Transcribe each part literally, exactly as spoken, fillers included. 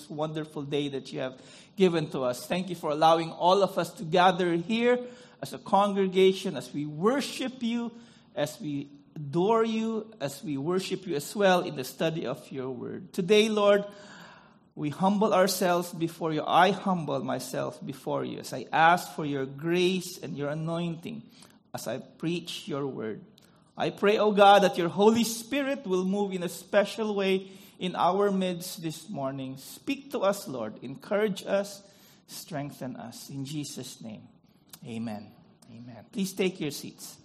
this wonderful day that you have given to us. Thank you for allowing all of us to gather here as a congregation, as we worship you, as we adore you, as we worship you as well in the study of your word. Today, Lord, we humble ourselves before you. I humble myself before you as I ask for your grace and your anointing as I preach your word. I pray, O God, that your Holy Spirit will move in a special way in our midst this morning. Speak to us, Lord. Encourage us. Strengthen us. In Jesus' name, amen. Amen. Please take your seats.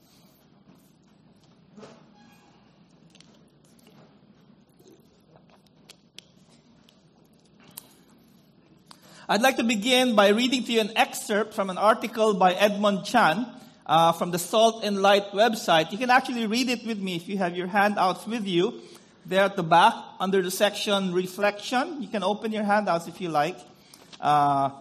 I'd like to begin by reading to you an excerpt from an article by Edmond Chan uh, from the Salt and Light website. You can actually read it with me if you have your handouts with you. There at the back, under the section Reflection. You can open your handouts if you like. Uh,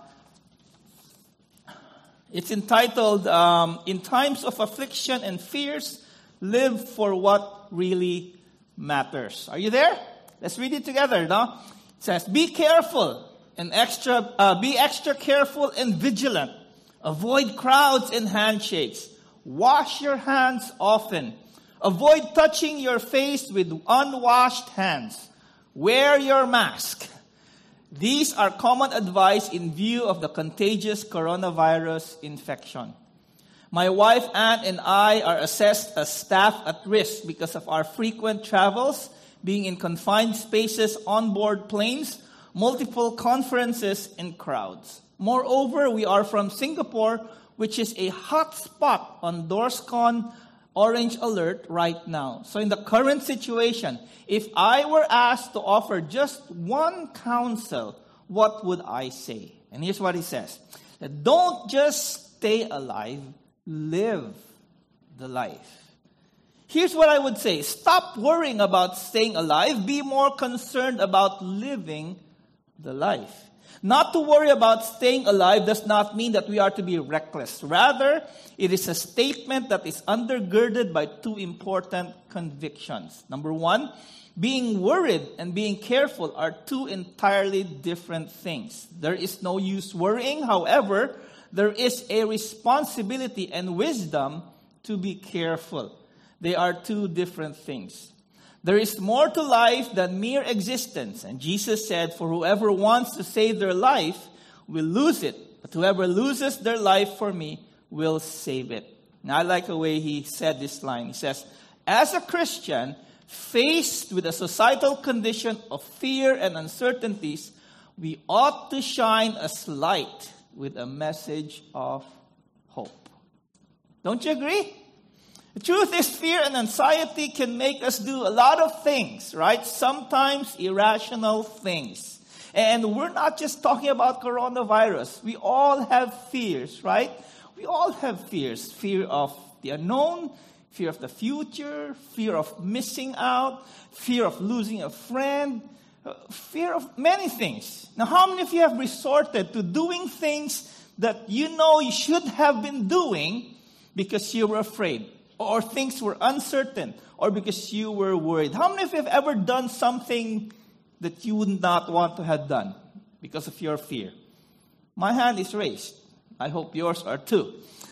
it's entitled, um, In Times of Affliction and Fears, Live for What Really Matters. Are you there? Let's read it together. No? It says, Be careful. And extra, uh, be extra careful and vigilant. Avoid crowds and handshakes. Wash your hands often. Avoid touching your face with unwashed hands. Wear your mask. These are common advice in view of the contagious coronavirus infection. My wife Anne and I are assessed as staff at risk because of our frequent travels, being in confined spaces on board planes, multiple conferences, and crowds. Moreover, we are from Singapore, which is a hot spot on DORSCON Orange Alert right now. So in the current situation, if I were asked to offer just one counsel, what would I say? And here's what he says. Don't just stay alive, live the life. Here's what I would say. Stop worrying about staying alive. Be more concerned about living the life. Not to worry about staying alive does not mean that we are to be reckless. Rather, it is a statement that is undergirded by two important convictions. Number one, being worried and being careful are two entirely different things. There is no use worrying. However, there is a responsibility and wisdom to be careful. They are two different things. There is more to life than mere existence. And Jesus said, for whoever wants to save their life will lose it. But whoever loses their life for me will save it. Now, I like the way he said this line. He says, as a Christian, faced with a societal condition of fear and uncertainties, we ought to shine a light with a message of hope. Don't you agree? The truth is, fear and anxiety can make us do a lot of things, right? Sometimes irrational things. And we're not just talking about coronavirus. We all have fears, right? We all have fears. Fear of the unknown, fear of the future, fear of missing out, fear of losing a friend, fear of many things. Now, how many of you have resorted to doing things that you know you should have been doing because you were afraid? Or things were uncertain, or because you were worried? How many of you have ever done something that you would not want to have done because of your fear? My hand is raised. I hope yours are too.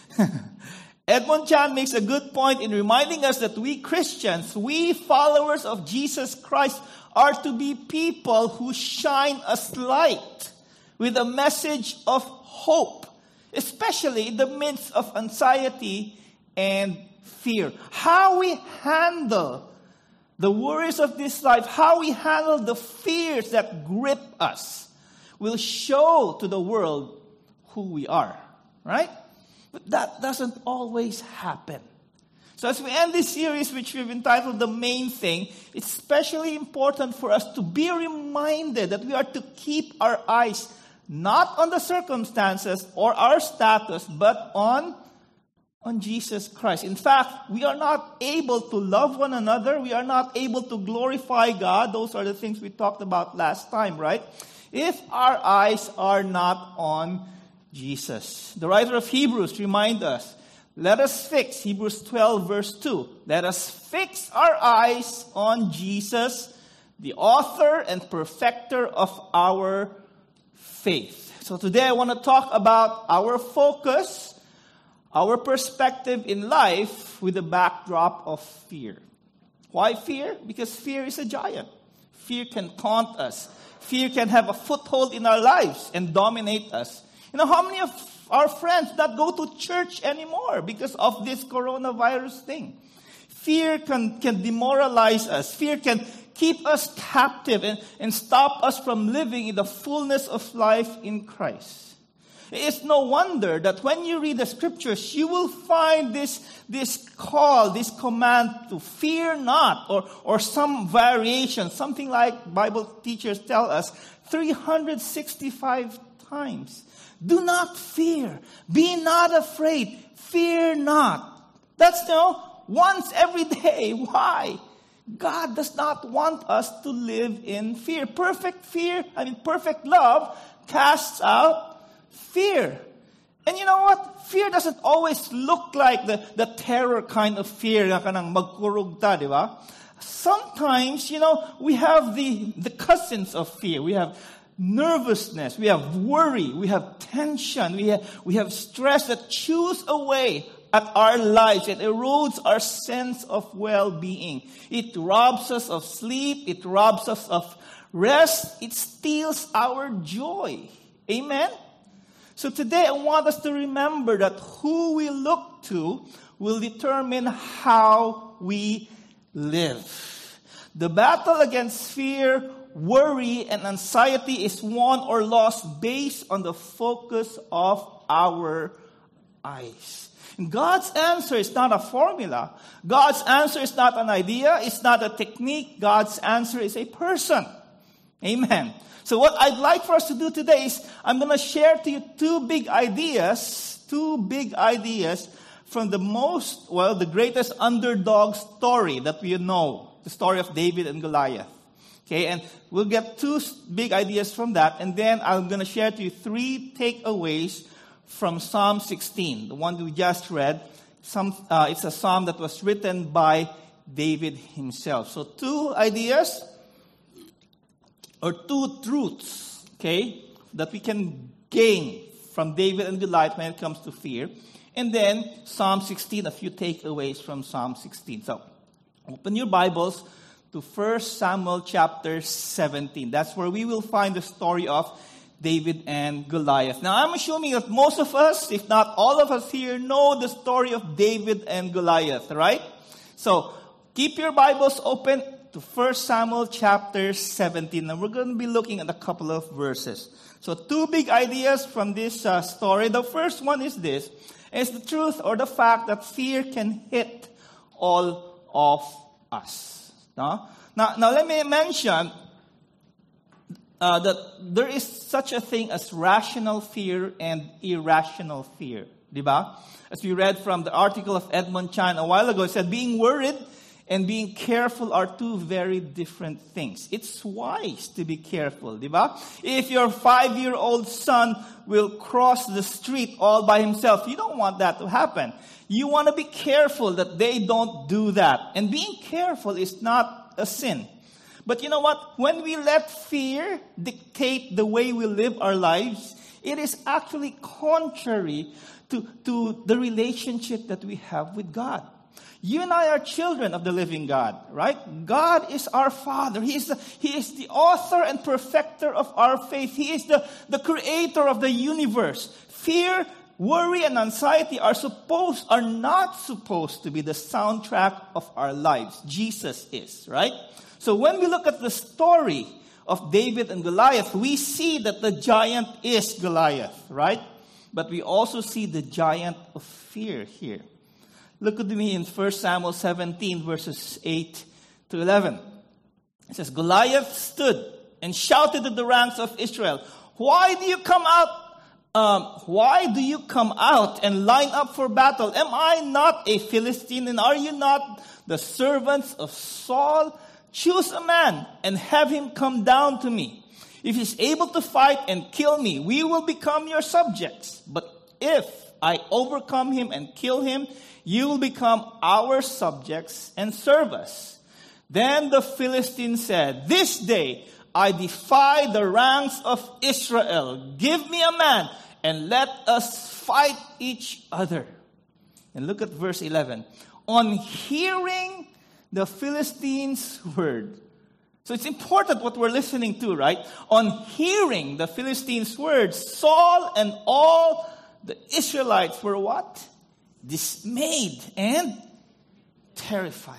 Edmond Chan makes a good point in reminding us that we Christians, we followers of Jesus Christ, are to be people who shine a light with a message of hope, especially in the midst of anxiety and fear. How we handle the worries of this life, how we handle the fears that grip us, will show to the world who we are, right? But that doesn't always happen. So as we end this series, which we've entitled The Main Thing, it's especially important for us to be reminded that we are to keep our eyes not on the circumstances or our status, but on on Jesus Christ. In fact, we are not able to love one another. We are not able to glorify God. Those are the things we talked about last time, right? If our eyes are not on Jesus. The writer of Hebrews reminds us, let us fix, Hebrews twelve verse two, let us fix our eyes on Jesus, the author and perfecter of our faith. So today I want to talk about our focus, our perspective in life with the backdrop of fear. Why fear? Because fear is a giant. Fear can taunt us. Fear can have a foothold in our lives and dominate us. You know, how many of our friends not go to church anymore because of this coronavirus thing? Fear can, can demoralize us. Fear can keep us captive and, and stop us from living in the fullness of life in Christ. It's no wonder that when you read the scriptures, you will find this, this call, this command to fear not, or, or some variation, something like Bible teachers tell us, three hundred sixty-five times. Do not fear. Be not afraid. Fear not. That's, you know, once every day. Why? God does not want us to live in fear. Perfect fear, I mean, perfect love casts out fear. And you know what? Fear doesn't always look like the, the terror kind of fear na kanang magkurugta, di ba? Sometimes, you know, we have the, the cousins of fear. We have nervousness, we have worry, we have tension, we have, we have stress that chews away at our lives. It erodes our sense of well-being. It robs us of sleep. It robs us of rest. It steals our joy. Amen? So today I want us to remember that who we look to will determine how we live. The battle against fear, worry, and anxiety is won or lost based on the focus of our eyes. And God's answer is not a formula. God's answer is not an idea. It's not a technique. God's answer is a person. Amen. So what I'd like for us to do today is I'm going to share to you two big ideas, two big ideas from the most, well, the greatest underdog story that we know, the story of David and Goliath. Okay, and we'll get two big ideas from that, and then I'm going to share to you three takeaways from Psalm sixteen, the one we just read. Some, uh, it's a psalm that was written by David himself. So two ideas, or two truths, okay, that we can gain from David and Goliath when it comes to fear. And then Psalm sixteen, a few takeaways from Psalm sixteen. So open your Bibles to First Samuel chapter seventeen. That's where we will find the story of David and Goliath. Now, I'm assuming that most of us, if not all of us here, know the story of David and Goliath, right? So, keep your Bibles open to First Samuel chapter seventeen. And we're going to be looking at a couple of verses. So, two big ideas from this uh, story. The first one is this. It's the truth or the fact that fear can hit all of us. No? Now, now let me mention uh, that there is such a thing as rational fear and irrational fear. Diba? As we read from the article of Edmund Chan a while ago, it said being worried and being careful are two very different things. It's wise to be careful. Diba? If your five-year-old son will cross the street all by himself, you don't want that to happen. You want to be careful that they don't do that. And being careful is not a sin. But you know what? When we let fear dictate the way we live our lives, it is actually contrary to, to the relationship that we have with God. You and I are children of the living God, right? God is our Father. He is the, he is the author and perfecter of our faith. He is the, the creator of the universe. Fear, worry, and anxiety are supposed, are not supposed to be the soundtrack of our lives. Jesus is, right? So when we look at the story of David and Goliath, we see that the giant is Goliath, right? But we also see the giant of fear here. Look at me in First Samuel seventeen, verses eight to eleven. It says, Goliath stood and shouted to the ranks of Israel, Why do you come out? Um, why do you come out and line up for battle? Am I not a Philistine, and are you not the servants of Saul? Choose a man and have him come down to me. If he's able to fight and kill me, we will become your subjects. But if I overcome him and kill him, you will become our subjects and serve us. Then the Philistine said, "This day I defy the ranks of Israel. Give me a man and let us fight each other." And look at verse eleven. On hearing the Philistines' word. So it's important what we're listening to, right? On hearing the Philistines' words, Saul and all the Israelites were what? Dismayed and terrified.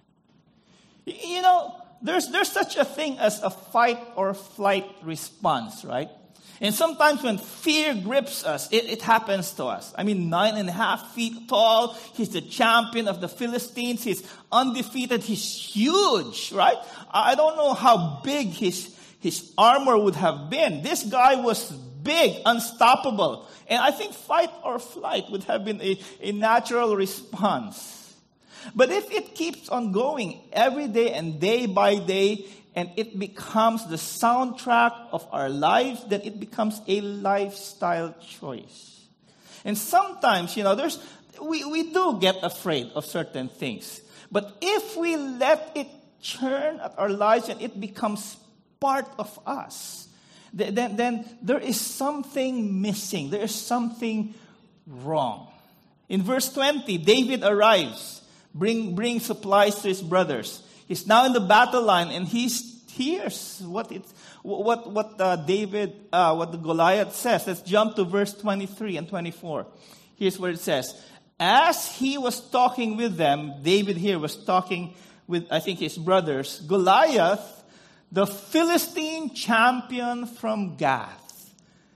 You know, there's there's such a thing as a fight or flight response, right? And sometimes when fear grips us, it, it happens to us. I mean, nine and a half feet tall. He's the champion of the Philistines. He's undefeated. He's huge, right? I don't know how big his, his armor would have been. This guy was big, unstoppable. And I think fight or flight would have been a, a natural response. But if it keeps on going every day and day by day, and it becomes the soundtrack of our lives, then it becomes a lifestyle choice. And sometimes, you know, there's we, we do get afraid of certain things. But if we let it churn at our lives and it becomes part of us, then, then there is something missing. There is something wrong. In verse twenty, David arrives, bring, bring supplies to his brothers. He's now in the battle line, and he hears what it, what what uh, David, uh, what the Goliath says. Let's jump to verse twenty-three and twenty-four. Here's what it says: as he was talking with them, David here was talking with, I think, his brothers. Goliath, the Philistine champion from Gath.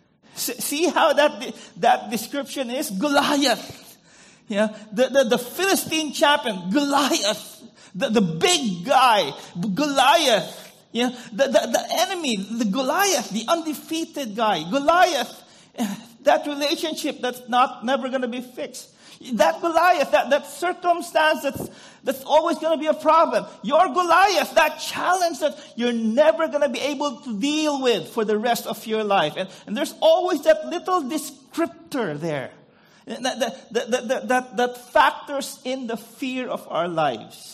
See how that that description is? Goliath, yeah, the the, the Philistine champion, Goliath. The, the big guy, Goliath, you know, the, the, the enemy, the Goliath, the undefeated guy, Goliath, that relationship that's not never going to be fixed. That Goliath, that, that circumstance that's, that's always going to be a problem. Your Goliath, that challenge that you're never going to be able to deal with for the rest of your life. And, and there's always that little descriptor there that, that, that, that, that, that factors in the fear of our lives.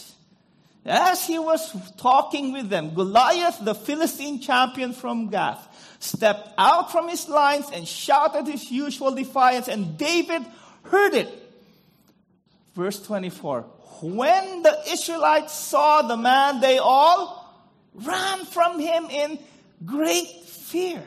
As he was talking with them, Goliath, the Philistine champion from Gath, stepped out from his lines and shouted his usual defiance, and David heard it. Verse twenty-four, when the Israelites saw the man, they all ran from him in great fear.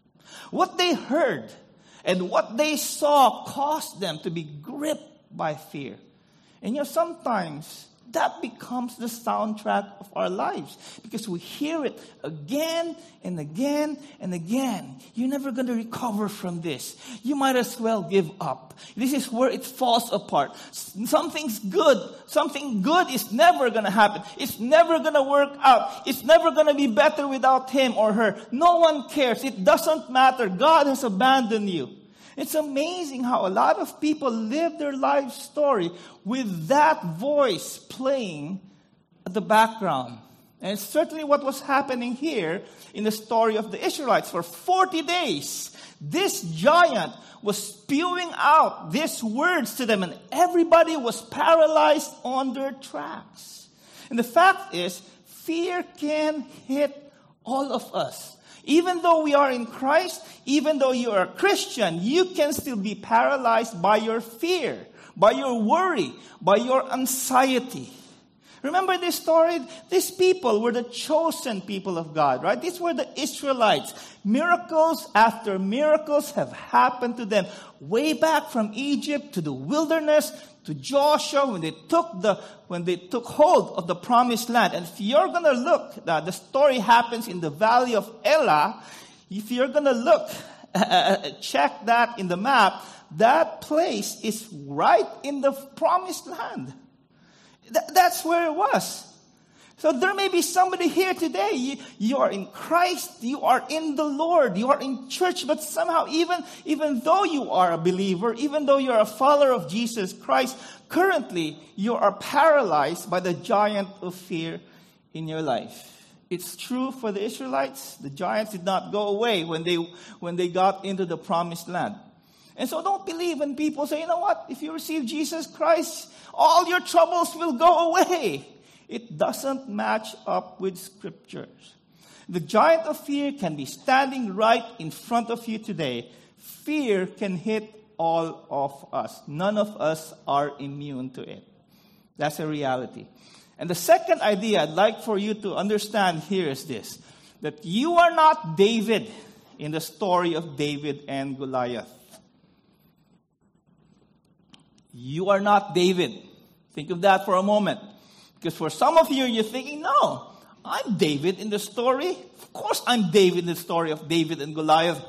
What they heard and what they saw caused them to be gripped by fear. And you know, sometimes that becomes the soundtrack of our lives because we hear it again and again and again. You're never going to recover from this. You might as well give up. This is where it falls apart. Something's good. Something good is never going to happen. It's never going to work out. It's never going to be better without him or her. No one cares. It doesn't matter. God has abandoned you. It's amazing how a lot of people live their life story with that voice playing at the background. And it's certainly what was happening here in the story of the Israelites. For forty days, this giant was spewing out these words to them, and everybody was paralyzed on their tracks. And the fact is, fear can hit all of us. Even though we are in Christ, even though you are a Christian, you can still be paralyzed by your fear, by your worry, by your anxiety. Remember this story? These people were the chosen people of God, right? These were the Israelites. Miracles after miracles have happened to them. Way back from Egypt to the wilderness, to Joshua when they took the when they took hold of the promised land. And if you're gonna look, uh, the story happens in the valley of Elah. If you're gonna look, uh, check that in the map. That place is right in the promised land. Th- that's where it was. So there may be somebody here today. You, you are in Christ. You are in the Lord. You are in church. But somehow, even, even though you are a believer, even though you are a follower of Jesus Christ, currently you are paralyzed by the giant of fear in your life. It's true for the Israelites. The giants did not go away when they, when they got into the promised land. And so don't believe when people say, you know what? If you receive Jesus Christ, all your troubles will go away. It doesn't match up with scriptures. The giant of fear can be standing right in front of you today. Fear can hit all of us. None of us are immune to it. That's a reality. And the second idea I'd like for you to understand here is this, that you are not David in the story of David and Goliath. You are not David. Think of that for a moment. Because for some of you, you're thinking, no, I'm David in the story. Of course I'm David in the story of David and Goliath.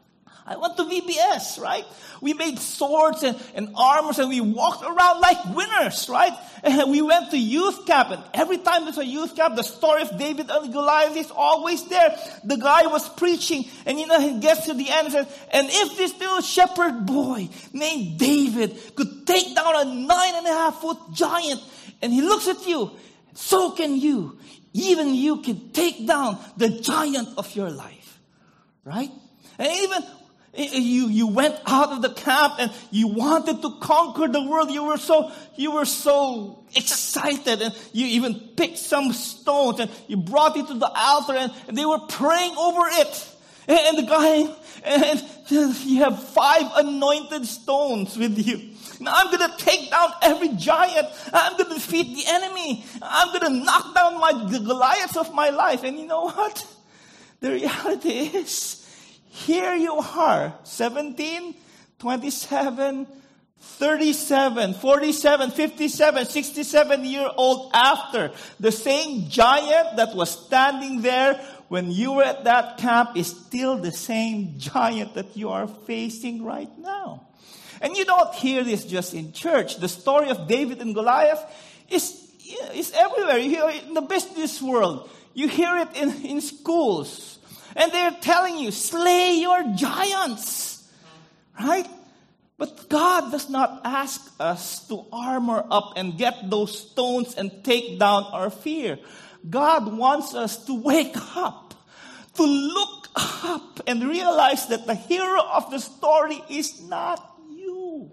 I went to V B S, right? We made swords and, and armors and we walked around like winners, right? And we went to youth camp, and every time there's a youth camp, the story of David and Goliath is always there. The guy was preaching, and you know, he gets to the end and says, and if this little shepherd boy named David could take down a nine and a half foot giant, and he looks at you, so can you. Even you can take down the giant of your life, right? And even You, you went out of the camp and you wanted to conquer the world. You were so, you were so excited, and you even picked some stones and you brought it to the altar, and, and they were praying over it. And, and the guy, and you have five anointed stones with you. Now I'm going to take down every giant. I'm going to defeat the enemy. I'm going to knock down my the Goliaths of my life. And you know what? The reality is, here you are, seventeen, twenty-seven, thirty-seven, forty-seven, fifty-seven, sixty-seven year old after. The same giant that was standing there when you were at that camp is still the same giant that you are facing right now. And you don't hear this just in church. The story of David and Goliath is, is everywhere. You hear it in the business world. You hear it in, in schools. And they're telling you, slay your giants, right? But God does not ask us to armor up and get those stones and take down our fear. God wants us to wake up, to look up and realize that the hero of the story is not you.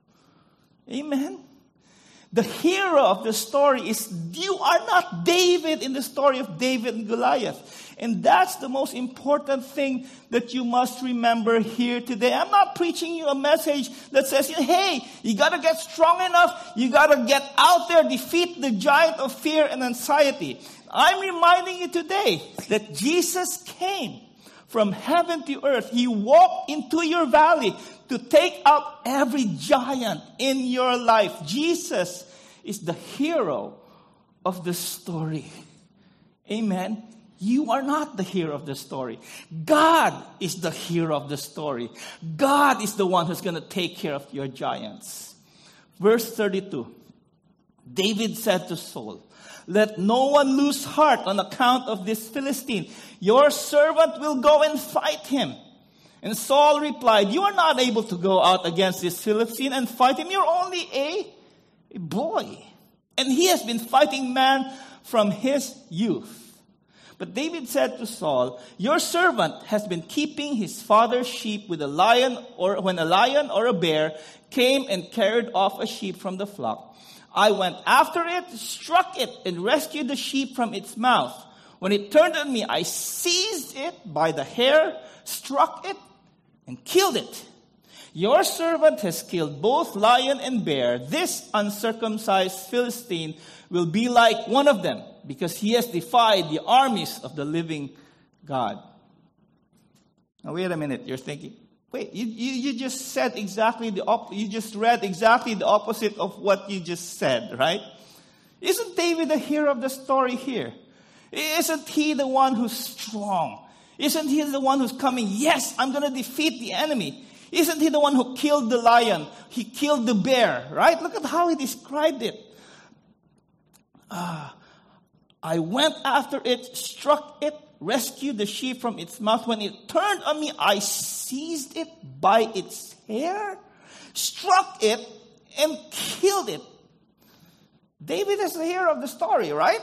Amen? The hero of the story is, you are not David in the story of David and Goliath. And that's the most important thing that you must remember here today. I'm not preaching you a message that says, hey, you got to get strong enough. You got to get out there, defeat the giant of fear and anxiety. I'm reminding you today that Jesus came from heaven to earth. He walked into your valley to take out every giant in your life. Jesus is the hero of the story. Amen. You are not the hero of the story. God is the hero of the story. God is the one who's going to take care of your giants. Verse thirty-two. David said to Saul, let no one lose heart on account of this Philistine. Your servant will go and fight him. And Saul replied, you are not able to go out against this Philistine and fight him. You're only a, a boy. And he has been fighting man from his youth. But David said to Saul, your servant has been keeping his father's sheep with a lion, or when a lion or a bear came and carried off a sheep from the flock. I went after it, struck it, and rescued the sheep from its mouth. When it turned on me, I seized it by the hair, struck it, and killed it. Your servant has killed both lion and bear. This uncircumcised Philistine will be like one of them, because he has defied the armies of the living God. Now wait a minute, you're thinking, wait, you, you, you just said exactly the op- you just read exactly the opposite of what you just said, right? Isn't David the hero of the story here? Isn't he the one who's strong? Isn't he the one who's coming, yes, I'm going to defeat the enemy? Isn't he the one who killed the lion? He killed the bear, right? Look at how he described it. Ah, I went after it, struck it, rescued the sheep from its mouth. When it turned on me, I seized it by its hair, struck it, and killed it. David is the hero of the story, right?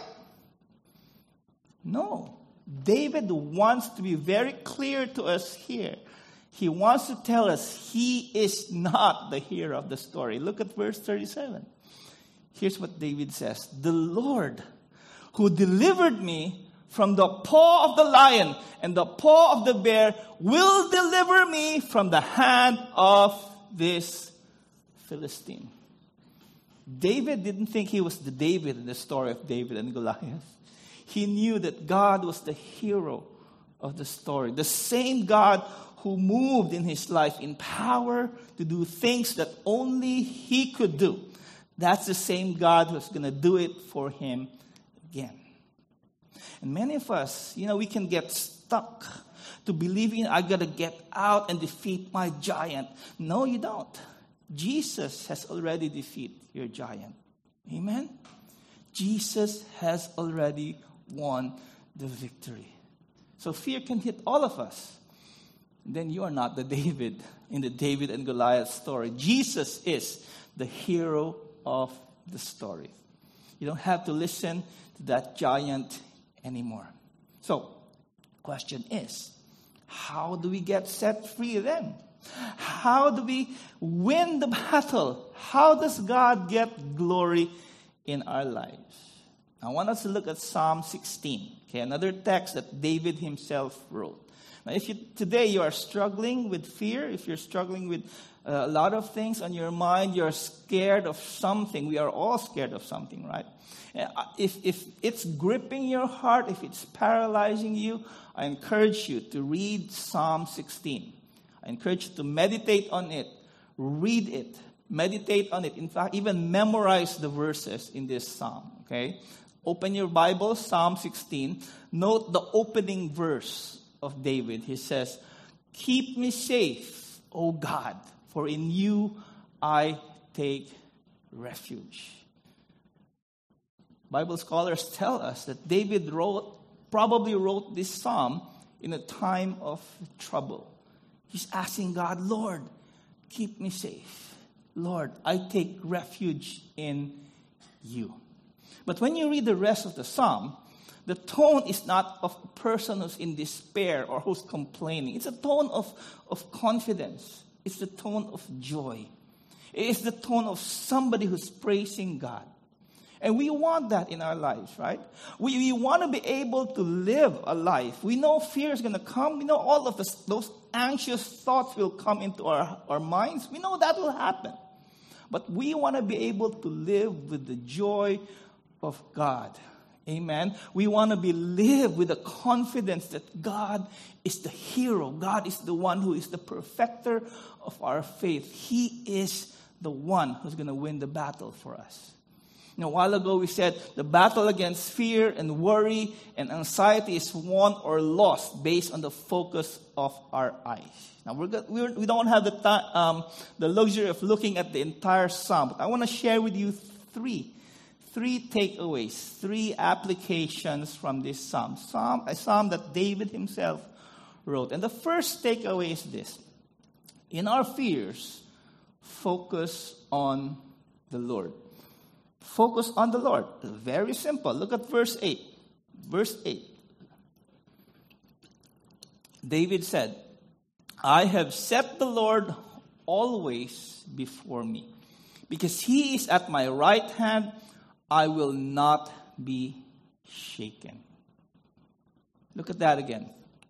No. David wants to be very clear to us here. He wants to tell us he is not the hero of the story. Look at verse thirty-seven. Here's what David says. The Lord who delivered me from the paw of the lion and the paw of the bear, will deliver me from the hand of this Philistine. David didn't think he was the David in the story of David and Goliath. He knew that God was the hero of the story. The same God who moved in his life in power to do things that only he could do. That's the same God who's going to do it for him again. And many of us, you know, we can get stuck to believing I got to get out and defeat my giant. No, you don't. Jesus has already defeated your giant. Amen? Jesus has already won the victory. So fear can hit all of us. Then you are not the David in the David and Goliath story. Jesus is the hero of the story. You don't have to listen to that giant anymore. So, question is, how do we get set free then? How do we win the battle? How does God get glory in our lives? I want us to look at Psalm sixteen, okay, another text that David himself wrote. Now, if you, today you are struggling with fear, if you're struggling with uh, a lot of things on your mind, you're scared of something. We are all scared of something, right? If, if it's gripping your heart, if it's paralyzing you, I encourage you to read Psalm sixteen. I encourage you to meditate on it, read it, meditate on it. In fact, even memorize the verses in this psalm, okay? Open your Bible, Psalm sixteen. Note the opening verse of David. He says, "Keep me safe, O God, for in you I take refuge." Bible scholars tell us that David wrote, probably wrote this psalm in a time of trouble. He's asking God, Lord, keep me safe. Lord, I take refuge in you. But when you read the rest of the psalm, the tone is not of a person who's in despair or who's complaining. It's a tone of, of confidence. It's the tone of joy. It's the tone of somebody who's praising God. And we want that in our lives, right? We, we want to be able to live a life. We know fear is going to come. We know all of this, those anxious thoughts will come into our, our minds. We know that will happen. But we want to be able to live with the joy of God. Amen. We want to be live with the confidence that God is the hero. God is the one who is the perfecter of our faith. He is the one who's going to win the battle for us. You know, a while ago we said the battle against fear and worry and anxiety is won or lost based on the focus of our eyes. Now we're, go- we're we don't have the time, um, the luxury of looking at the entire psalm, but I want to share with you three, three takeaways, three applications from this psalm. Psalm, a psalm that David himself wrote. And the first takeaway is this: in our fears, focus on the Lord. Focus on the Lord. Very simple. Look at verse eight. Verse eight. David said, "I have set the Lord always before me. Because he is at my right hand, I will not be shaken." Look at that again.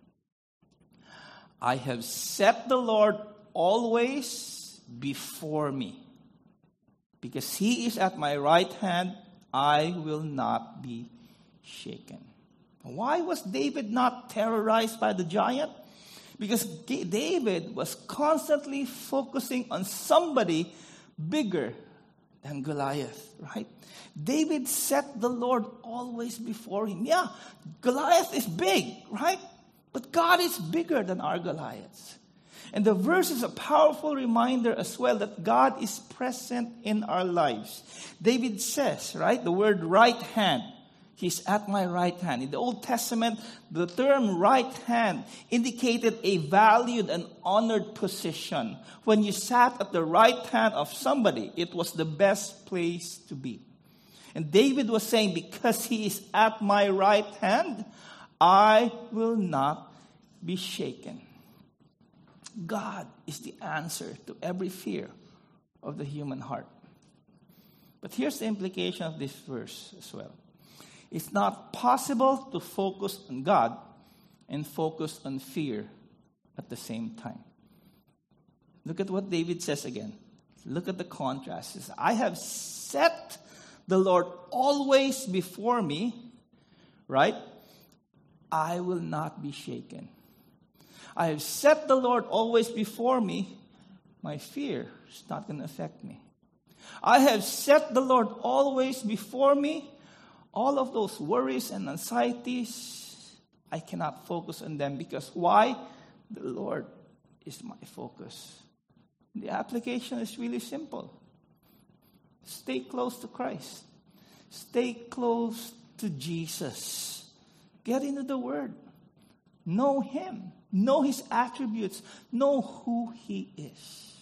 I have set the Lord always before me. Because he is at my right hand, I will not be shaken. Why was David not terrorized by the giant? Because David was constantly focusing on somebody bigger than Goliath, right? David set the Lord always before him. Yeah, Goliath is big, right? But God is bigger than our Goliaths. And the verse is a powerful reminder as well that God is present in our lives. David says, right, the word right hand. He's at my right hand. In the Old Testament, the term right hand indicated a valued and honored position. When you sat at the right hand of somebody, it was the best place to be. And David was saying, because he is at my right hand, I will not be shaken. God is the answer to every fear of the human heart. But here's the implication of this verse as well. It's not possible to focus on God and focus on fear at the same time. Look at what David says again. Look at the contrast. He says, I have set the Lord always before me, right? I will not be shaken. I have set the Lord always before me. My fear is not going to affect me. I have set the Lord always before me. All of those worries and anxieties, I cannot focus on them because why? The Lord is my focus. The application is really simple. Stay close to Christ. Stay close to Jesus. Get into the Word. Know Him. Know His attributes. Know who He is.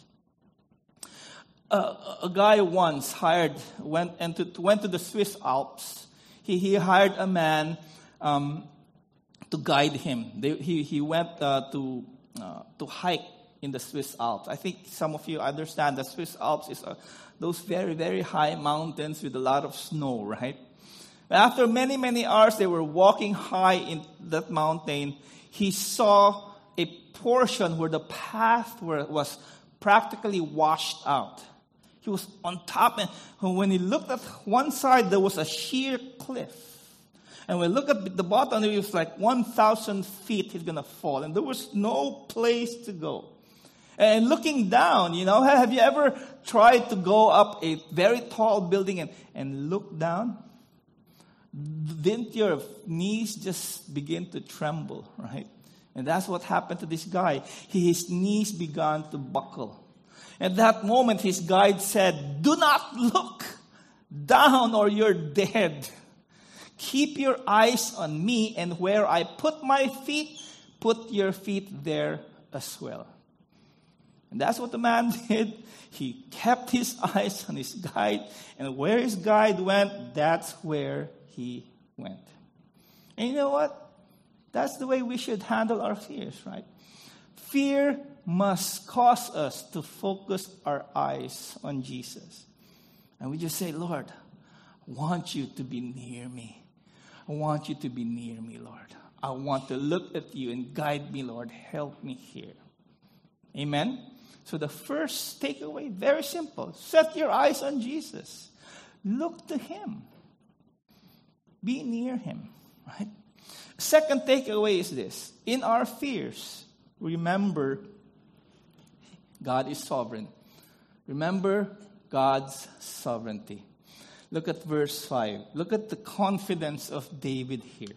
Uh, a guy once hired, went, and to, went to the Swiss Alps. He, he hired a man um, to guide him. They, he, he went uh, to, uh, to hike in the Swiss Alps. I think some of you understand the Swiss Alps is a, those very, very high mountains with a lot of snow, right? After many, many hours, they were walking high in that mountain. He saw a portion where the path were, was practically washed out. He was on top, and when he looked at one side, there was a sheer cliff. And when he looked at the bottom, it was like one thousand feet he's going to fall. And there was no place to go. And looking down, you know, have you ever tried to go up a very tall building and, and look down? Didn't your knees just begin to tremble, right? And that's what happened to this guy. His knees began to buckle. At that moment, his guide said, do not look down or you're dead. Keep your eyes on me, and where I put my feet, put your feet there as well. And that's what the man did. He kept his eyes on his guide, and where his guide went, that's where he went. And you know what? That's the way we should handle our fears, right? Fear must cause us to focus our eyes on Jesus. And we just say, Lord, I want you to be near me. I want you to be near me, Lord. I want to look at you and guide me, Lord. Help me here. Amen? So the first takeaway, very simple. Set your eyes on Jesus. Look to Him. Be near Him, right? Second takeaway is this. In our fears, remember God is sovereign. Remember God's sovereignty. Look at verse five. Look at the confidence of David here.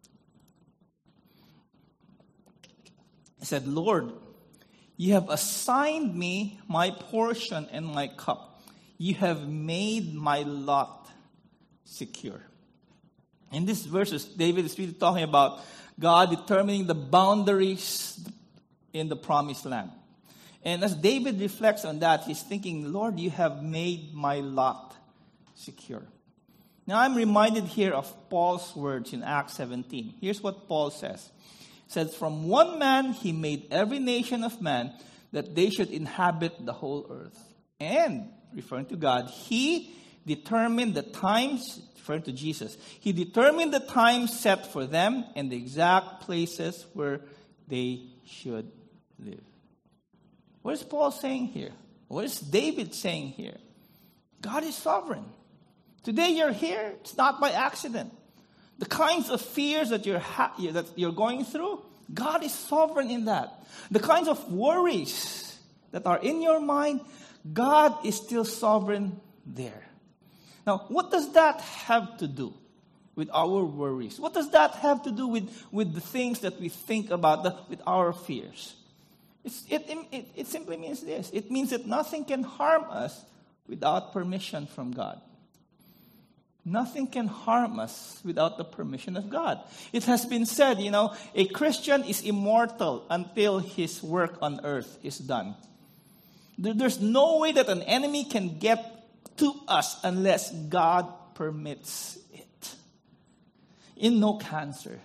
He said, Lord, you have assigned me my portion and my cup. You have made my lot secure. In these verses, David is really talking about God determining the boundaries in the promised land. And as David reflects on that, he's thinking, Lord, you have made my lot secure. Now I'm reminded here of Paul's words in Acts seventeen. Here's what Paul says. He says, from one man he made every nation of man that they should inhabit the whole earth. And, referring to God, he determined the times, referring to Jesus, he determined the times set for them and the exact places where they should live. What is Paul saying here? What is David saying here? God is sovereign. Today you're here, it's not by accident. The kinds of fears that you're ha- that you're going through, God is sovereign in that. The kinds of worries that are in your mind, God is still sovereign there. Now, what does that have to do with our worries? What does that have to do with, with the things that we think about, the, with our fears? It's, it, it, it simply means this. It means that nothing can harm us without permission from God. Nothing can harm us without the permission of God. It has been said, you know, a Christian is immortal until his work on earth is done. There's no way that an enemy can get to us unless God permits it. In no cancer,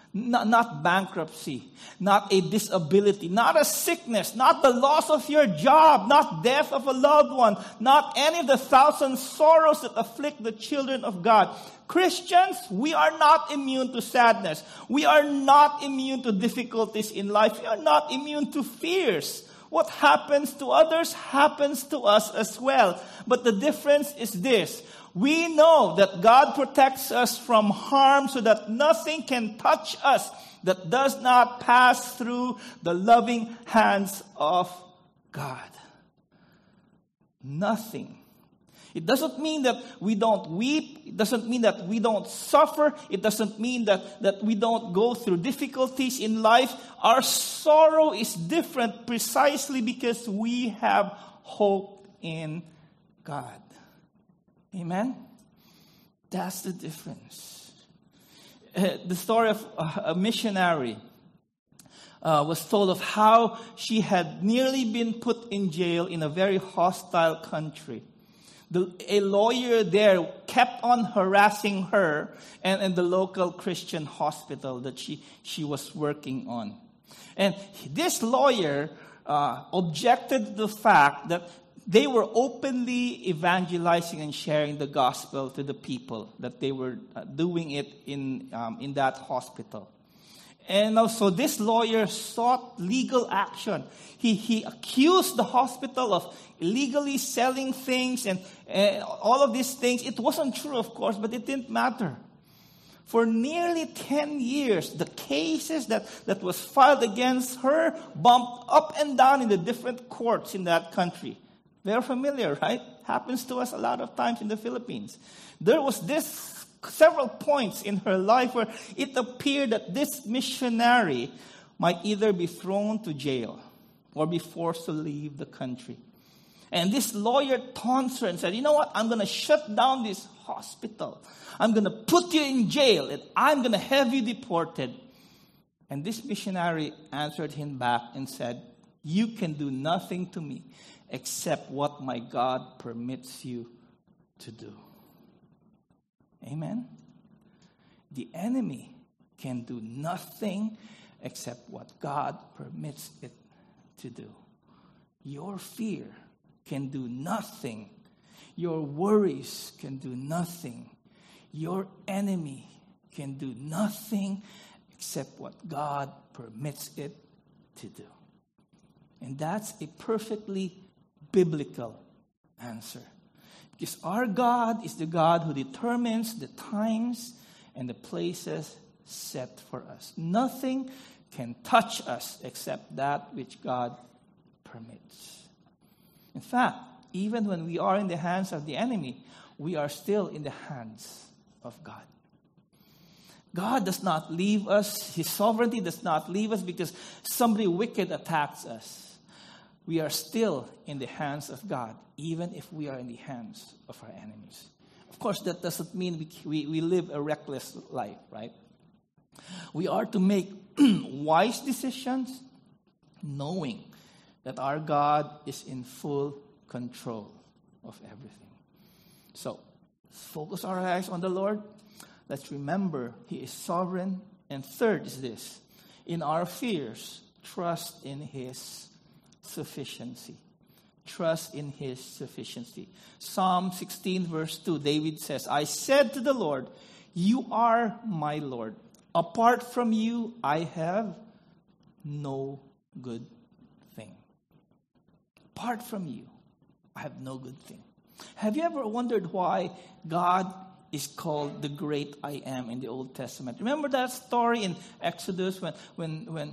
Not, not bankruptcy, not a disability, not a sickness, not the loss of your job, not death of a loved one, not any of the thousand sorrows that afflict the children of God. Christians, we are not immune to sadness. We are not immune to difficulties in life. We are not immune to fears. What happens to others happens to us as well. But the difference is this. We know that God protects us from harm so that nothing can touch us that does not pass through the loving hands of God. Nothing. It doesn't mean that we don't weep. It doesn't mean that we don't suffer. It doesn't mean that, that we don't go through difficulties in life. Our sorrow is different precisely because we have hope in God. Amen? That's the difference. Uh, the story of uh, a missionary uh, was told of how she had nearly been put in jail in a very hostile country. The, a lawyer there kept on harassing her and, and the local Christian hospital that she, she was working on. And this lawyer uh, objected to the fact that they were openly evangelizing and sharing the gospel to the people, that they were uh, doing it in um, in that hospital. And also this lawyer sought legal action. He, he accused the hospital of illegally selling things and uh, all of these things. It wasn't true, of course, but it didn't matter. For nearly ten years, the cases that, that was filed against her bumped up and down in the different courts in that country. Very familiar, right? Happens to us a lot of times in the Philippines. There was this several points in her life where it appeared that this missionary might either be thrown to jail or be forced to leave the country. And this lawyer taunts her and said, you know what? I'm going to shut down this hospital. I'm going to put you in jail and I'm going to have you deported. And this missionary answered him back and said, you can do nothing to me except what my God permits you to do. Amen? The enemy can do nothing except what God permits it to do. Your fear can do nothing. Your worries can do nothing. Your enemy can do nothing except what God permits it to do. And that's a perfectly biblical answer. Because our God is the God who determines the times and the places set for us. Nothing can touch us except that which God permits. In fact, even when we are in the hands of the enemy, we are still in the hands of God. God does not leave us. His sovereignty does not leave us because somebody wicked attacks us. We are still in the hands of God, even if we are in the hands of our enemies. Of course, that doesn't mean we, we, we live a reckless life, right? We are to make wise decisions, knowing that our God is in full control of everything. So, focus our eyes on the Lord. Let's remember He is sovereign. And third is this: in our fears, trust in His sufficiency. Trust in His sufficiency. Psalm sixteen verse two, David says, I said to the Lord, you are my Lord. Apart from you, I have no good thing. Apart from you, I have no good thing. Have you ever wondered why God is called the great I am in the Old Testament? Remember that story in Exodus when, when, when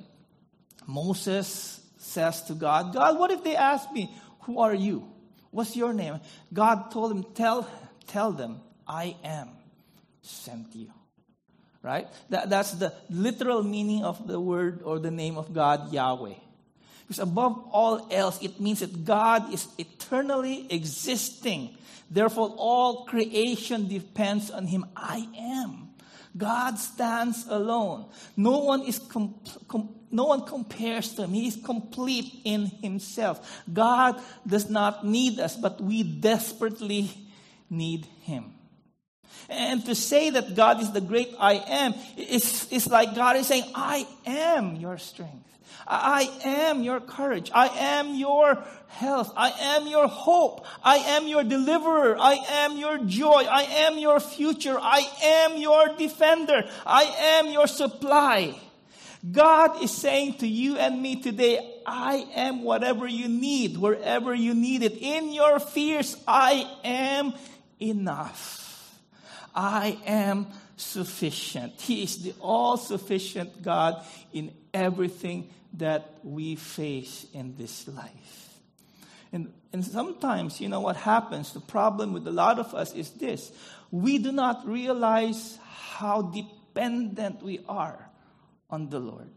Moses says to God, God, what if they ask me, who are you? What's your name? God told him, tell, tell them, I am sent you. Right? That, that's the literal meaning of the word or the name of God, Yahweh. Because above all else, it means that God is eternally existing. Therefore, all creation depends on Him. I am. God stands alone. No one is com- com- no one compares to Him. He is complete in Himself. God does not need us, but we desperately need Him. And to say that God is the great I am, it's, it's like God is saying, I am your strength. I am your courage. I am your health. I am your hope. I am your deliverer. I am your joy. I am your future. I am your defender. I am your supply. God is saying to you and me today, I am whatever you need, wherever you need it. In your fears, I am enough. I am sufficient. He is the all-sufficient God in everything that we face in this life. And, and sometimes, you know what happens, the problem with a lot of us is this. We do not realize how dependent we are on the Lord.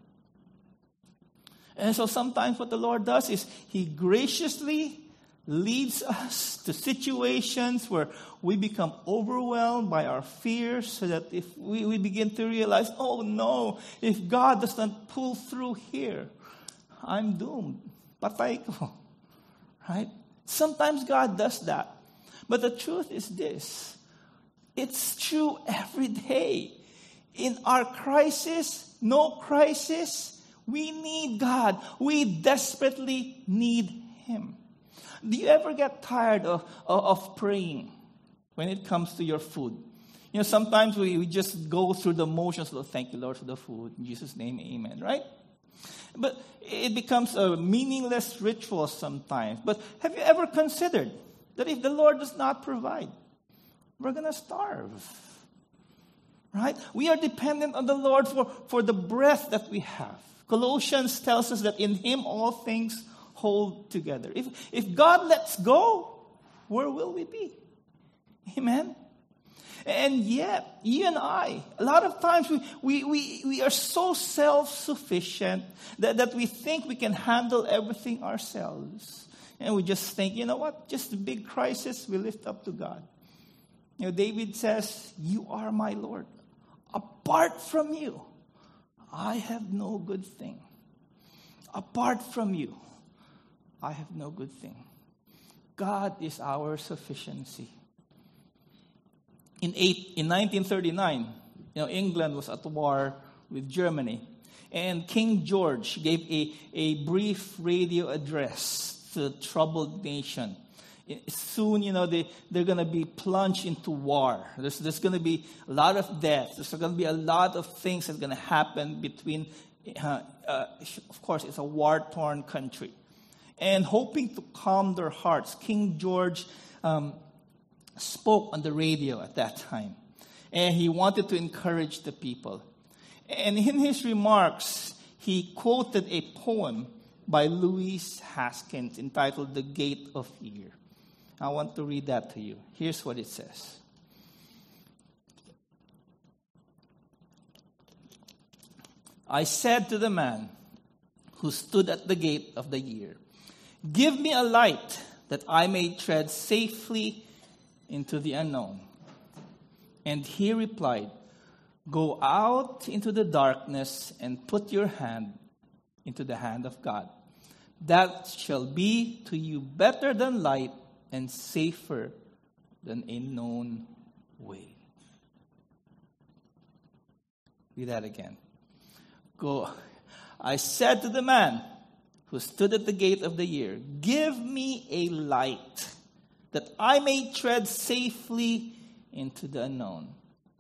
And so sometimes what the Lord does is He graciously leads us to situations where we become overwhelmed by our fears, so that if we, we begin to realize, oh no, if God does not pull through here, I'm doomed. Patay ko. Right? Sometimes God does that. But the truth is this. It's true every day. In our crisis, no crisis, we need God. We desperately need Him. Do you ever get tired of, of, of praying when it comes to your food? You know, sometimes we, we just go through the motions. Lord, thank you, Lord, for the food. In Jesus' name, amen, right? But it becomes a meaningless ritual sometimes. But have you ever considered that if the Lord does not provide, we're going to starve? Right? We are dependent on the Lord for, for the breath that we have. Colossians tells us that in Him all things hold together. If, if God lets go, where will we be? Amen? And yet, you and I, a lot of times we, we, we, we are so self-sufficient that, that we think we can handle everything ourselves. And we just think, you know what? Just a big crisis, we lift up to God. You know, David says, you are my Lord. Apart from you, I have no good thing. Apart from you, I have no good thing. God is our sufficiency. In, eight, in nineteen thirty-nine, you know, England was at war with Germany. And King George gave a, a brief radio address to the troubled nation. Soon, you know, they, they're going to be plunged into war. There's, there's going to be a lot of death. There's going to be a lot of things that's going to happen between, uh, uh, of course, it's a war-torn country. And hoping to calm their hearts, King George um, spoke on the radio at that time. And he wanted to encourage the people. And in his remarks, he quoted a poem by Louis Haskins entitled The Gate of Fear. I want to read that to you. Here's what it says. I said to the man who stood at the gate of the year, give me a light that I may tread safely into the unknown. And he replied, go out into the darkness and put your hand into the hand of God. That shall be to you better than light and safer than a known way. Read that again. Go. I said to the man who stood at the gate of the year, give me a light that I may tread safely into the unknown.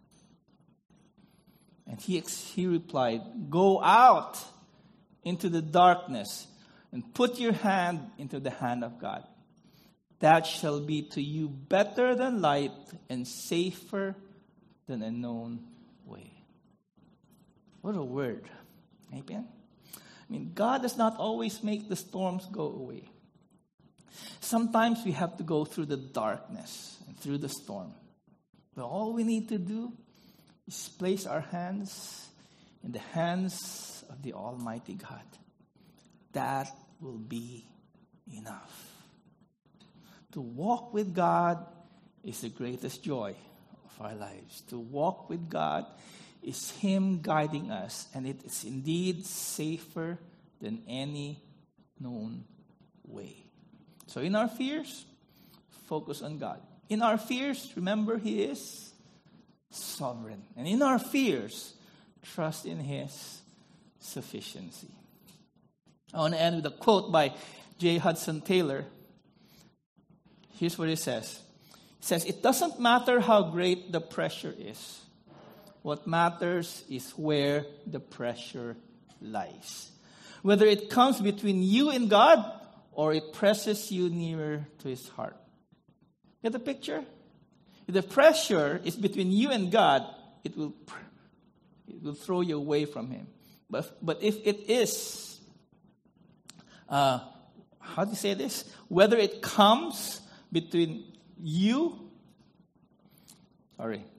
And he, he replied, go out into the darkness and put your hand into the hand of God. That shall be to you better than light and safer than a known way. What a word. Amen? I mean, God does not always make the storms go away. Sometimes we have to go through the darkness and through the storm. But all we need to do is place our hands in the hands of the Almighty God. That will be enough. To walk with God is the greatest joy of our lives. To walk with God is Him guiding us, and it is indeed safer than any known way. So in our fears, focus on God. In our fears, remember He is sovereign. And in our fears, trust in His sufficiency. I want to end with a quote by J. Hudson Taylor. Here's what he says. He says, "It doesn't matter how great the pressure is. What matters is where the pressure lies. Whether it comes between you and God or it presses you nearer to His heart." Get the picture? If the pressure is between you and God, it will, it will throw you away from Him. But, but if it is, uh, how do you say this? Whether it comes between you, sorry.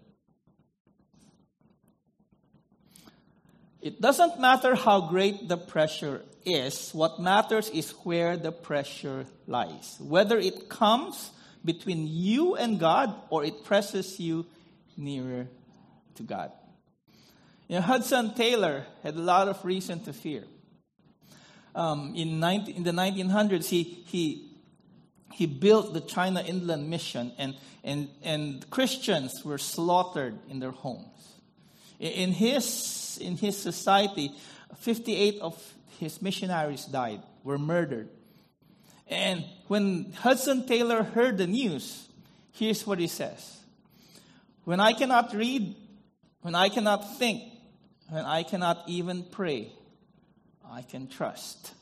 It doesn't matter how great the pressure is. What matters is where the pressure lies. Whether it comes between you and God or it presses you nearer to God. You know, Hudson Taylor had a lot of reason to fear. Um, in, nineteen, in the nineteen hundreds, he he he built the China Inland Mission, and and and Christians were slaughtered in their homes. In his in his society, fifty-eight of his missionaries died, were murdered. And when Hudson Taylor heard the news, here's what he says: "When I cannot read, when I cannot think, when I cannot even pray, I can trust."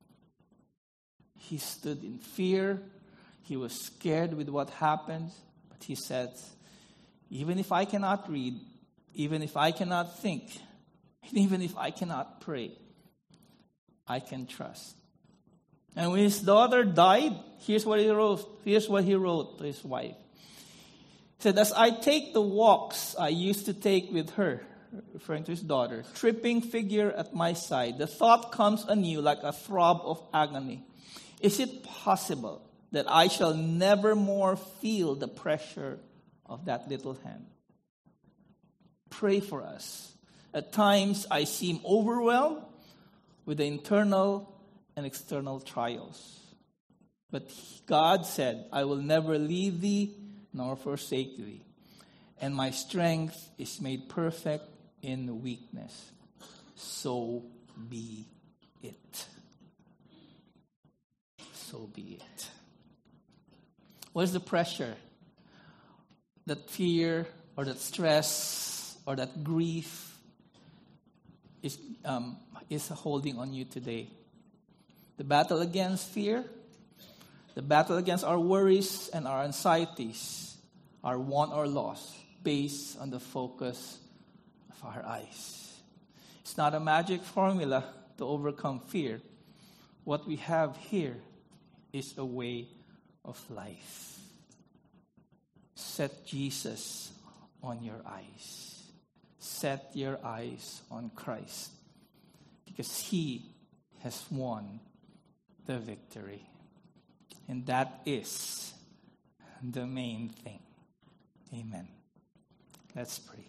He stood in fear. He was scared with what happened. But he said, even if I cannot read, even if I cannot think, and even if I cannot pray, I can trust. And when his daughter died, here's what he wrote. Here's what he wrote to his wife. He said, "As I take the walks I used to take with her," referring to his daughter, "tripping figure at my side, the thought comes anew like a throb of agony. Is it possible that I shall never more feel the pressure of that little hand?" Pray for us. At times I seem overwhelmed with the internal and external trials. But God said, "I will never leave thee nor forsake thee. And my strength is made perfect in weakness. So be it." So be it. What is the pressure that fear or that stress or that grief is um, is holding on you today? The battle against fear, the battle against our worries and our anxieties are won or lost based on the focus of our eyes. It's not a magic formula to overcome fear. What we have here is a way of life. Set Jesus on your eyes. Set your eyes on Christ, because He has won the victory. And that is the main thing. Amen. Let's pray.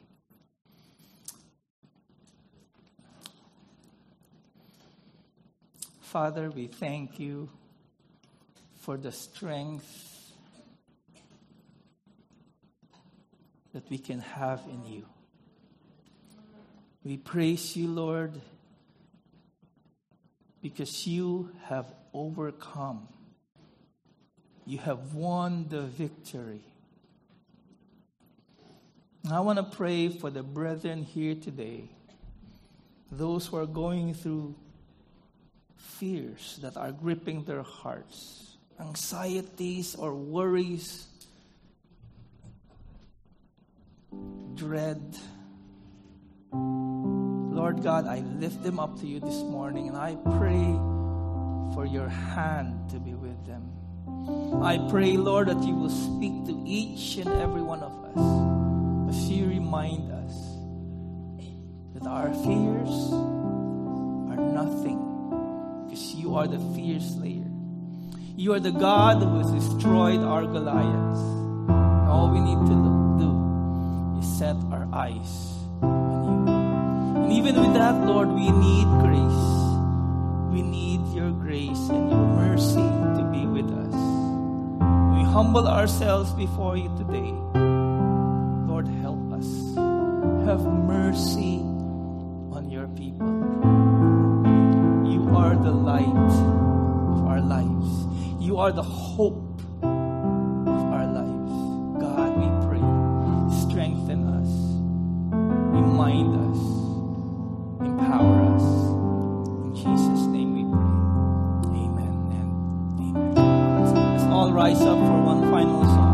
Father, we thank you for the strength that we can have in you. We praise you, Lord, because you have overcome. You have won the victory. I want to pray for the brethren here today, those who are going through fears that are gripping their hearts, anxieties or worries, dread. Lord God, I lift them up to you this morning, and I pray for your hand to be with them. I pray, Lord, that you will speak to each and every one of us as you remind us that our fears are nothing, because you are the fear slayer. You are the God who has destroyed our Goliaths. All we need to do is set our eyes on you. And even with that, Lord, we need grace. We need your grace and your mercy to be with us. We humble ourselves before you today. Lord, help us. mercy on your people. You are the light of our lives. You are the hope of our lives. God, we pray, strengthen us, remind us, empower us. In Jesus' name we pray. Amen and amen. Let's all rise up for one final song.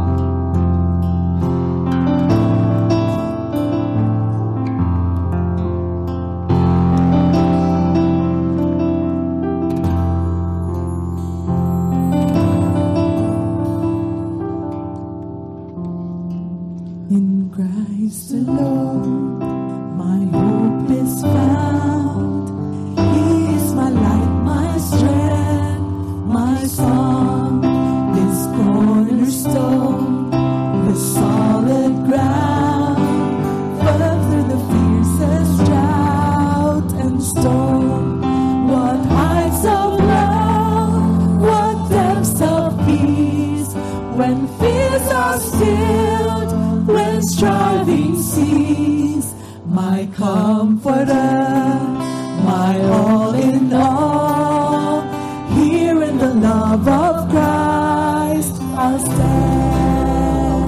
Christ alone, my hope is found. He is my light, my strength, my song, this cornerstone, the solid ground, firm through the fiercest drought and storm. What heights of love, what depths of peace, when fears are stilled, when striving cease, my comforter, my all in all, here in the love of Christ I'll stand.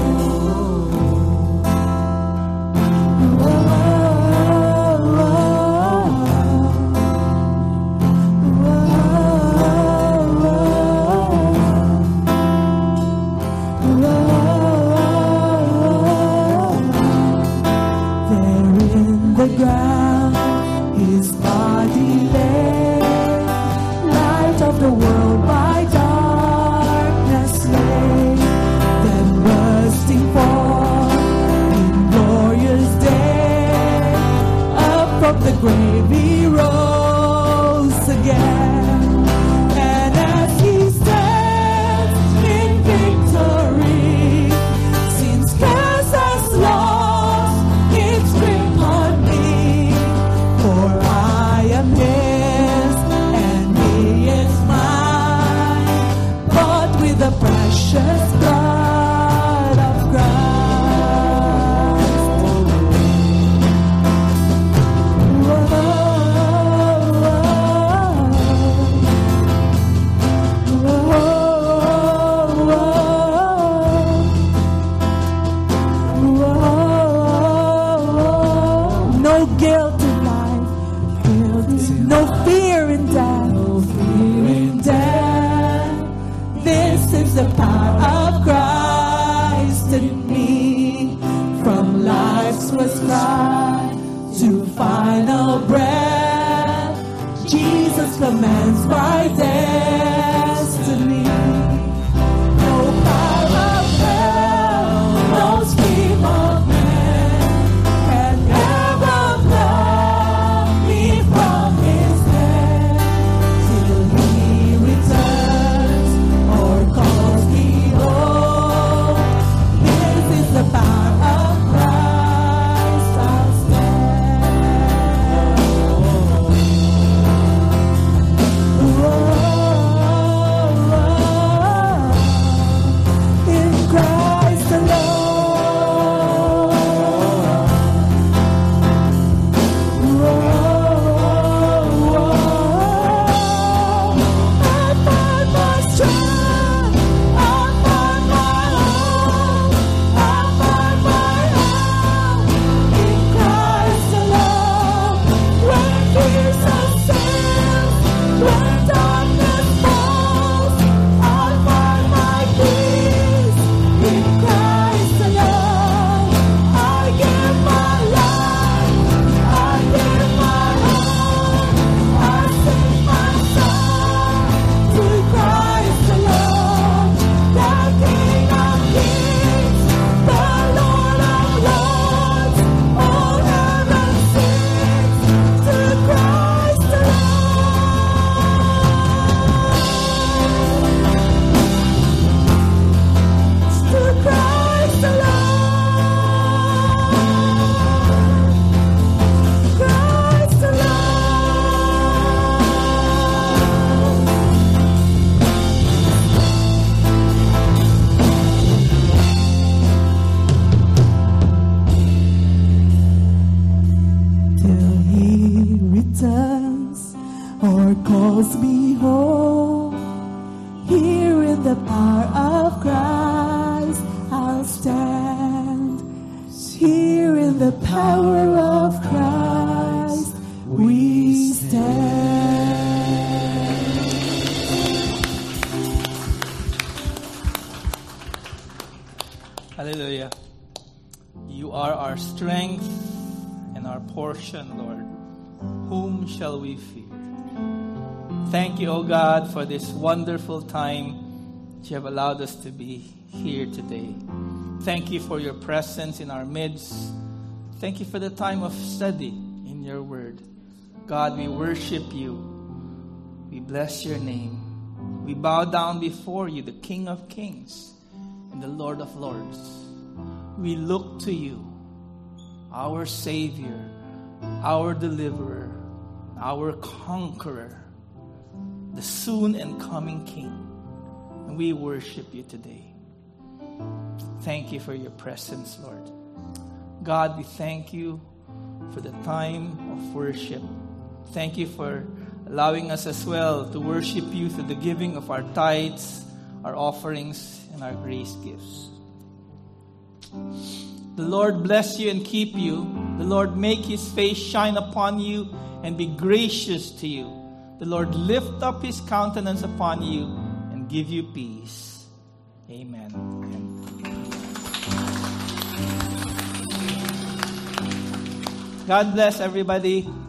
Oh, oh, oh, oh, the ground, his body lay, light of the world by darkness lay, then bursting forth in glorious day, up from the grave he rose again, and as he stands in victory, since scarce as lost its grip on me, for I am his and he is mine, bought with the precious blood of Christ. No guilt in life, no fear in death, no fear in death. This is the power of Christ in me, from life's first cry to final breath. Jesus commands my destiny. No power of hell, no scheme of man can ever pluck me from his hand till he returns or calls me home. This is the power of Christ I'll stand. Whoa. In Christ alone. I find my strength, I find my hope, I find my home in Christ alone. When fears assails, when darkness falls, I find my peace in Christ alone. I give my life, I give my heart, I sing my song to Christ alone. the power of Christ I'll stand. Here in the power of Christ we stand. Hallelujah. You are our strength and our portion, Lord. Whom shall we fear? Thank you, O God, for this wonderful time that you have allowed us to be here today. Thank you for your presence in our midst. Thank you for the time of study in your word. God, we worship you. We bless your name. We bow down before you, the King of Kings and the Lord of Lords. We look to you, our Savior, our Deliverer, our Conqueror, the soon and coming King. And we worship you today. Thank you for your presence, Lord. God, we thank you for the time of worship. Thank you for allowing us as well to worship you through the giving of our tithes, our offerings, and our grace gifts. The Lord bless you and keep you. The Lord make his face shine upon you and be gracious to you. The Lord lift up his countenance upon you and give you peace. Amen. God bless everybody.